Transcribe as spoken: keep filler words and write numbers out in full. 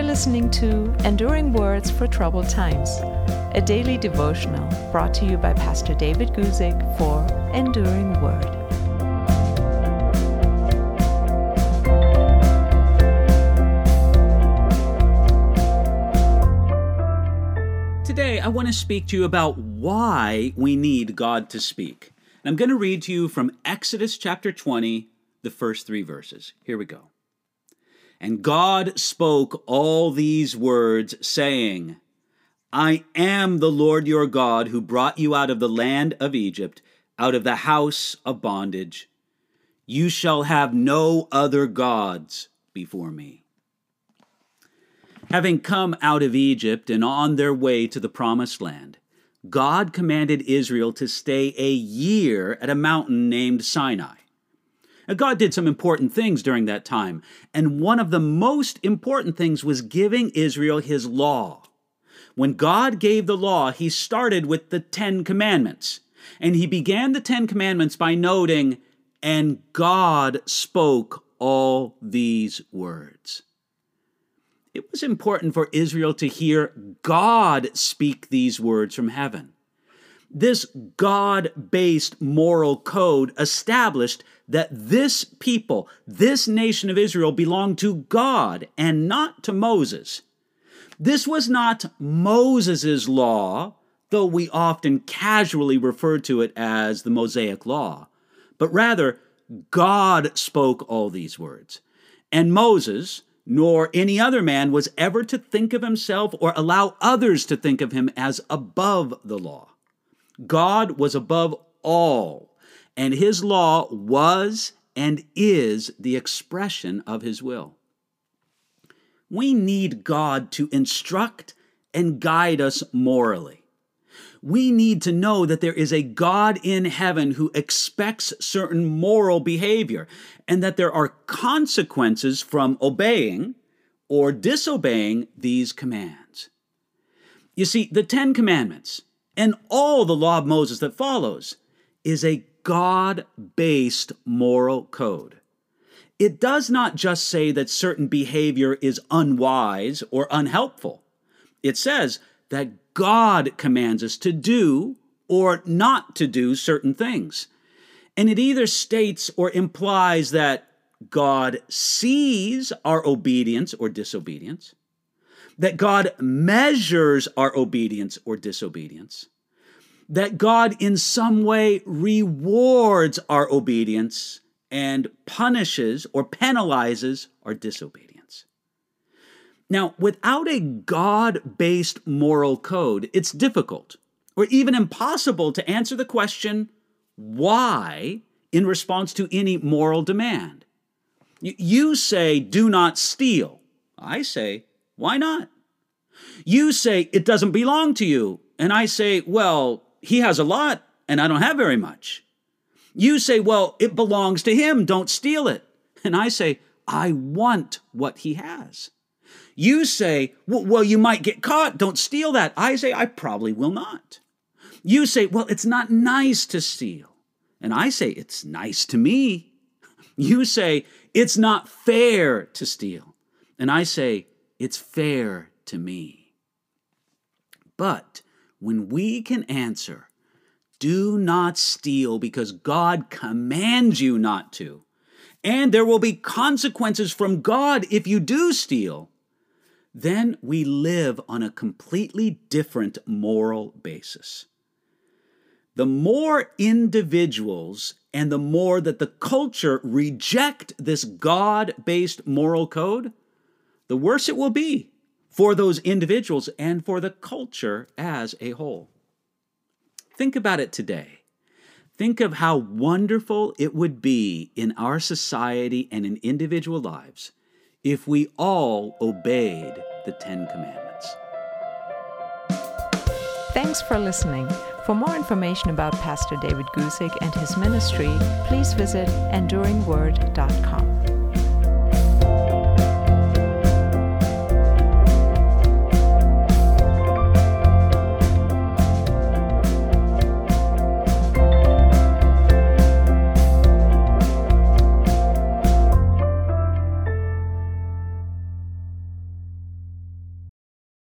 listening to Enduring Words for Troubled Times, a daily devotional brought to you by Pastor David Guzik for Enduring Word. Today, I want to speak to you about why we need God to speak. And I'm going to read to you from Exodus chapter twenty, the first three verses. Here we go. And God spoke all these words, saying, I am the Lord your God who brought you out of the land of Egypt, out of the house of bondage. You shall have no other gods before me. Having come out of Egypt and on their way to the promised land, God commanded Israel to stay a year at a mountain named Sinai. Now, God did some important things during that time, and one of the most important things was giving Israel his law. When God gave the law, he started with the Ten Commandments, and he began the Ten Commandments by noting, and God spoke all these words. It was important for Israel to hear God speak these words from heaven. This God-based moral code established that this people, this nation of Israel, belonged to God and not to Moses. This was not Moses' law, though we often casually refer to it as the Mosaic Law, but rather God spoke all these words. And Moses, nor any other man, was ever to think of himself or allow others to think of him as above the law. God was above all, and his law was and is the expression of his will. We need God to instruct and guide us morally. We need to know that there is a God in heaven who expects certain moral behavior, and that there are consequences from obeying or disobeying these commands. You see, the Ten Commandments and all the law of Moses that follows is a God-based moral code. It does not just say that certain behavior is unwise or unhelpful. It says that God commands us to do or not to do certain things. And it either states or implies that God sees our obedience or disobedience, that God measures our obedience or disobedience, that God in some way rewards our obedience and punishes or penalizes our disobedience. Now, without a God-based moral code, it's difficult or even impossible to answer the question, why, in response to any moral demand. You say, do not steal. I say, why not? You say, it doesn't belong to you. And I say, well, he has a lot, and I don't have very much. You say, well, it belongs to him, don't steal it. And I say, I want what he has. You say, well, you might get caught, don't steal that. I say, I probably will not. You say, well, it's not nice to steal. And I say, it's nice to me. You say, it's not fair to steal. And I say, it's fair to me. But when we can answer, do not steal because God commands you not to, and there will be consequences from God if you do steal, then we live on a completely different moral basis. The more individuals and the more that the culture reject this God-based moral code, the worse it will be for those individuals and for the culture as a whole. Think about it today. Think of how wonderful it would be in our society and in individual lives if we all obeyed the Ten Commandments. Thanks for listening. For more information about Pastor David Guzik and his ministry, please visit enduring word dot com.